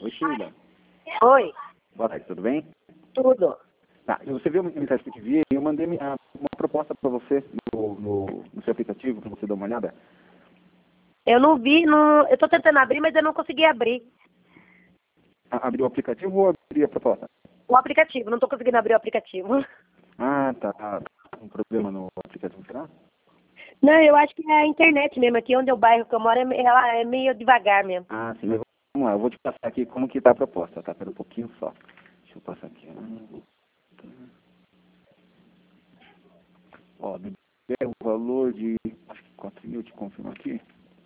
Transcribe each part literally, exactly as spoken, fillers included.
Oi, Sheila. Oi, Boa tarde, tudo bem? tudo. Tá, você viu a mensagem que eu te enviei? Eu mandei a- uma proposta para você no, no, no seu aplicativo, para você dar uma olhada. Eu não vi, não, eu tô tentando abrir, mas eu não consegui abrir A- Abriu o aplicativo ou abrir a proposta? o aplicativo, não tô conseguindo abrir o aplicativo. Ah, tá. Tá com problema no aplicativo, será? Não, eu acho que é a internet mesmo, aqui onde é o bairro que eu moro, é me- ela é meio devagar mesmo. Ah, sim, mas vamos lá, eu vou te passar aqui como que tá a proposta, tá? Pera um pouquinho só. Deixa eu passar aqui. Ó, libera o valor de, acho que quatro mil, te confirmo aqui.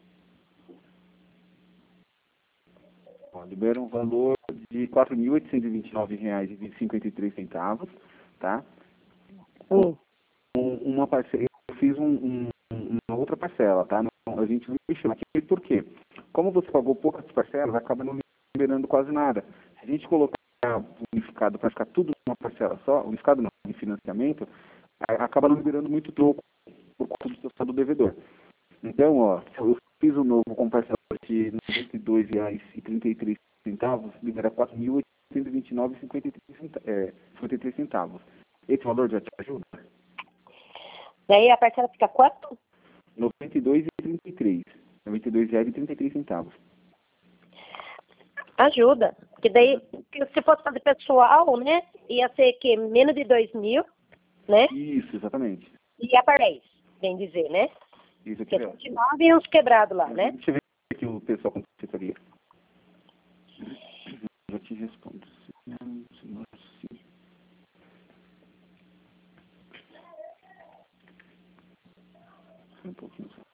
Ó, libera um valor de quatro mil oitocentos e vinte e nove reais e cinquenta e três centavos, tá? Hum. Um- uma parcela, eu fiz um, um- uma outra parcela, tá? Não, a gente não mexeu aqui, por quê? Como você pagou poucas parcelas, acaba não liberando quase nada. Se a gente colocar unificado para ficar tudo numa parcela só, unificado não, em financiamento, a- acaba não liberando muito troco por conta do seu saldo devedor. Então, ó, eu fiz o novo com parcela de noventa e dois reais e trinta e três centavos, libera quatro mil oitocentos e vinte e nove reais e cinquenta e três centavos. Esse valor já te ajuda? Daí a parcela fica quanto? noventa e dois reais e trinta e três. noventa e dois reais e trinta e três centavos. Ajuda. Porque daí, que se fosse fazer pessoal, né, ia ser que menos de dois mil, né? Isso, exatamente. E a parês, bem dizer, né? Isso aqui, Porque ó. cento e nove e uns quebrados lá, né? Deixa eu ver aqui o pessoal com assessoria. Já te respondo. Sim, sim, sim. Um pouquinho só.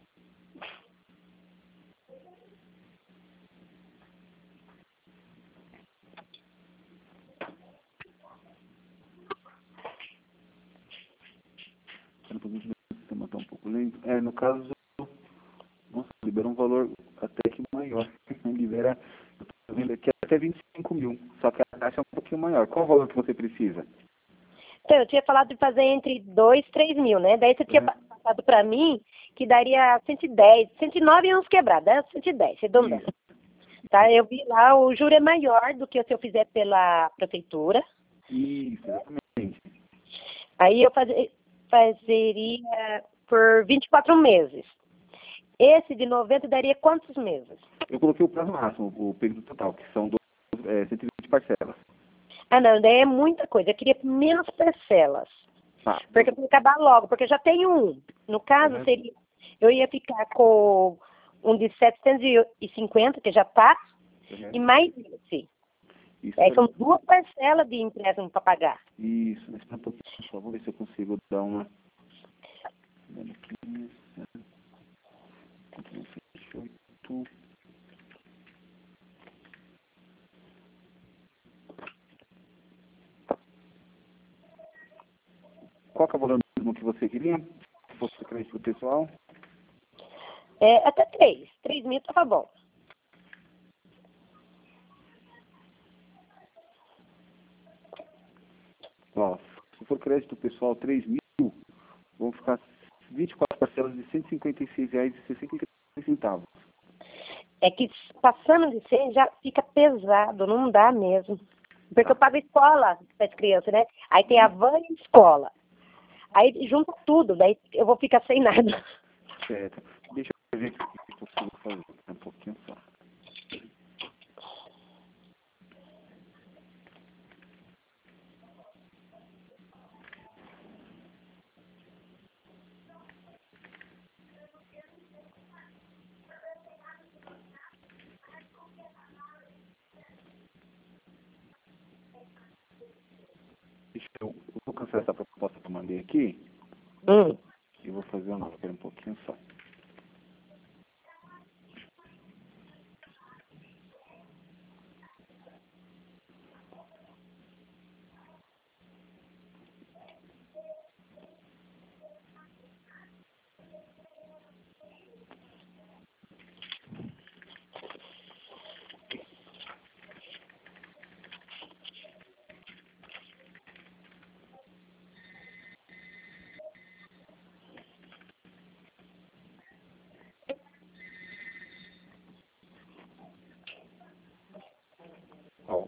Um pouquinho, o sistema está um pouco lento. É, no caso, nossa, libera um valor até que maior. Libera, eu tô vendo aqui, até vinte e cinco mil. Só que a taxa é um pouquinho maior. Qual o valor que você precisa? Então, eu tinha falado de fazer entre dois e três mil, né? Daí você tinha Uhum. passado pra mim que daria cento e dez, cento e nove e uns quebrados, é cento e dez, arredondando. Isso, Tá? Eu vi lá, o juro é maior do que se eu fizer pela prefeitura. isso, exatamente. Aí eu fazer, fazeria por vinte e quatro meses. Esse de noventa daria quantos meses? Eu coloquei o prazo máximo, o período total, que são dois, é, cento e vinte parcelas. Ah, não, daí é muita coisa. Eu queria menos parcelas. Tá. Porque eu vou acabar logo, porque eu já tenho um. No caso, Uhum. seria, eu ia ficar com um de setecentos e cinquenta, que já está, Uhum. e mais esse. Isso, Aí são tá- duas parcelas de empréstimo para pagar. isso, mas espera um pouquinho só, vou ver se eu consigo dar uma. Dando aqui, quatro mil cento e vinte e oito. Qual que é o valor mesmo que você queria? Se fosse crédito pessoal? É, até três. Três mil tava bom. Ó, se for crédito pessoal três mil, vão ficar vinte e quatro parcelas de cento e cinquenta e seis reais e sessenta e três centavos. É que passando de cem já fica pesado, não dá mesmo. Porque eu Tá. pago escola para as crianças, né? Aí tem a van e a escola. Aí junta tudo, daí eu vou ficar sem nada. Certo. Deixa eu ver o que eu consigo fazer. Um pouquinho só. Deixa eu, eu vou cancelar essa proposta que eu mandei aqui Hum. e vou fazer uma nova. Espera um pouquinho só.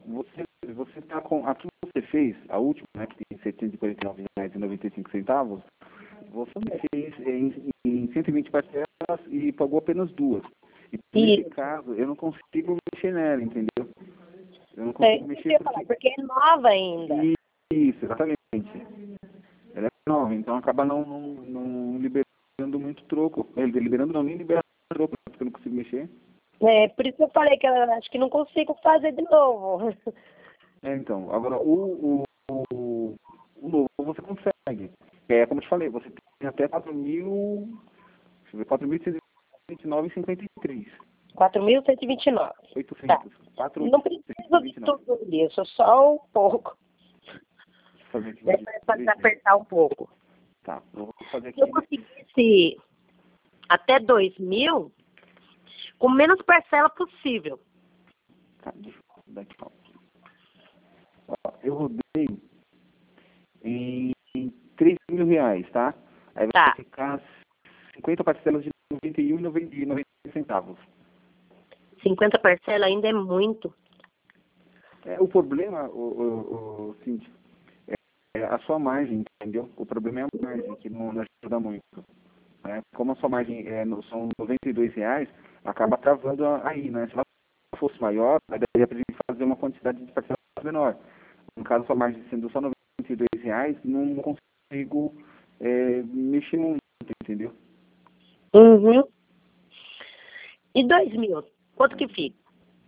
você você está com a que você fez, a última, né, que tem setecentos e quarenta e nove reais e noventa e cinco centavos, você fez em, em cento e vinte parcelas e pagou apenas duas. E nesse Isso. caso, eu não consigo mexer nela, entendeu? Eu não É consigo isso que mexer eu ia falar, porque... porque é nova ainda. Isso, exatamente. Ela é nova, então acaba não, não, não liberando muito troco. Eh, Liberando não, nem liberando troco, porque eu não consigo mexer. É, por isso que eu falei que eu acho que não consigo fazer de novo. É, então, agora o, o, o, o novo você consegue. É, como eu te falei, você tem até quatro mil, deixa eu ver, quatro mil cento e vinte e nove vírgula cinquenta e três. quatro mil cento e vinte e nove. Tá. oitocentos. quatro mil Não cento e precisa de vinte e nove. tudo isso, só um pouco. Deixa eu fazer aqui. É para apertar um pouco. Tá, eu vou fazer Se eu aqui. conseguisse até dois mil, com menos parcela possível. Tá, deixa eu dar aqui. Ó. Ó, eu rodei em três mil reais, tá? Aí vai Tá. ficar cinquenta parcelas de noventa e um e noventa centavos. cinquenta parcelas ainda é muito. É, o problema, o, o, o Cíntia, é, é a sua margem, entendeu? O problema é a margem, que não, não ajuda muito. Né? Como a sua margem é, no- são noventa e dois reais, acaba travando a- aí, né? Se ela fosse maior, aí daria pra gente fazer uma quantidade de parcelas menor. No caso, a sua margem sendo só noventa e dois reais, não consigo é, mexer muito, entendeu? Uhum. E dois mil? Quanto que fica?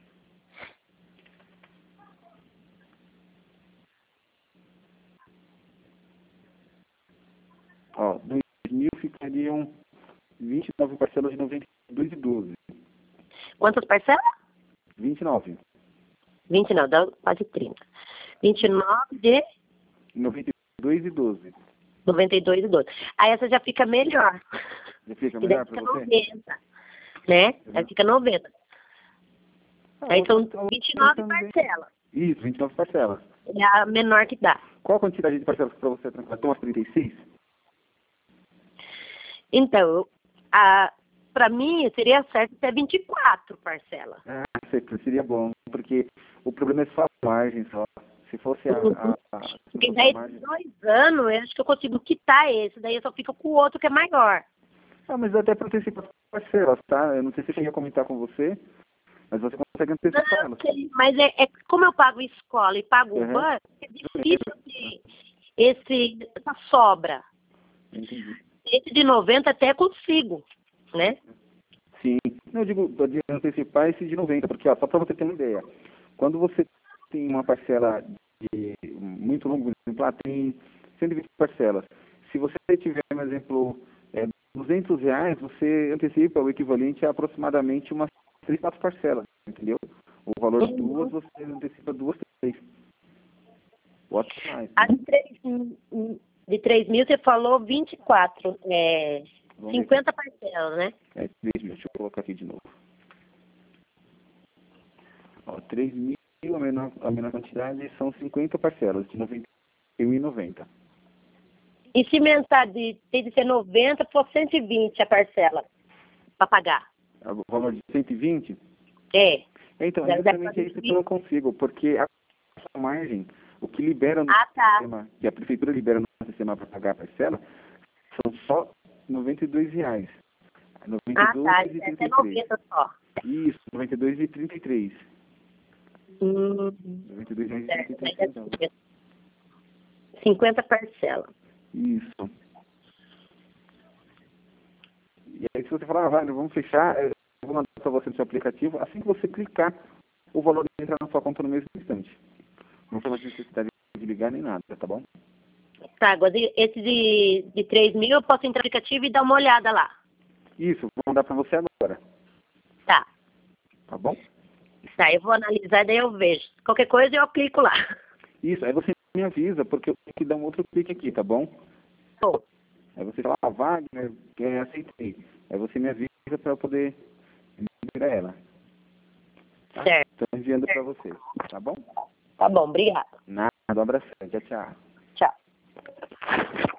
Ó, dois mil ficariam vinte e nove parcelas de noventa e dois e doze. Quantas parcelas? vinte e nove. vinte não, dá quase trinta. vinte e nove de noventa e dois e doze. noventa e dois e doze. Aí essa já fica melhor. Já fica Que daí melhor para fica você? noventa. Né? Uhum. Aí fica noventa. Ah, Aí são outra- outra vinte e nove também. parcelas. Isso, vinte e nove parcelas. É a menor que dá. Qual a quantidade de parcelas para você trancar? Tem umas trinta e seis? Então, a, pra mim seria certo até vinte e quatro parcelas. Ah, sei, seria bom, porque o problema é só a margem só. Se fosse a, a, a, se Porque fosse a daí, margem... dois anos, eu acho que eu consigo quitar esse. Daí eu só fico com o outro que é maior. Ah, mas até para antecipar as parcelas, tá? Eu não sei se eu cheguei a comentar com você, mas você consegue antecipar Não, elas. sei, mas é, é como eu pago escola e pago o Uhum. banco, é difícil de, esse, essa sobra. Entendi. Esse de noventa até consigo, né? Sim. Não, eu digo de antecipar esse de noventa, porque ó, só para você ter uma ideia, quando você tem uma parcela de muito longo, por exemplo, lá tem cento e vinte parcelas. Se você tiver, por exemplo, é, duzentos reais, você antecipa o equivalente a aproximadamente umas três, quatro parcelas, entendeu? O valor de duas, você antecipa duas, três. Ou até mais. A Né? de três, de três mil você falou vinte e quatro, é, Vamos ver cinquenta parcelas, né? É, três mil, deixa eu colocar aqui de novo. Ó, três mil, a menor, a menor quantidade são cinquenta parcelas, de noventa e um e noventa. E se mensalidade tem de ser noventa por cento e vinte a parcela para pagar? O valor de cento e vinte? É. Então, Já é dá justamente pra isso que eu não consigo, porque a margem, o que libera no Ah, tá. sistema, que a prefeitura libera no sistema para pagar a parcela, são só noventa e dois reais. Ah, tá. noventa e dois e trinta É e três. noventa só. Isso, noventa e dois e trinta e três. Hum, noventa e dois reais e certo. trinta e três Mas é centavos. cinquenta parcelas. Isso. E aí se você falar, ah, vai, vamos fechar, eu vou mandar para você no seu aplicativo, assim que você clicar, o valor entra na sua conta no mesmo instante. Não tem mais necessidade de ligar nem nada, tá bom? Tá, agora esse de, de três mil eu posso entrar no aplicativo e dar uma olhada lá. Isso, vou mandar para você agora, Tá. tá bom? Tá, eu vou analisar e daí eu vejo. Qualquer coisa eu clico lá. Isso, aí você me avisa, porque eu tenho que dar um outro clique aqui, tá bom? Bom, Aí você fala, ah, Wagner, é, aceitei. Aí você me avisa para eu poder virar ela. Tá? certo. Estou enviando para você, tá bom? Tá bom, obrigada. Nada, um abraço, tchau, tchau. Tchau.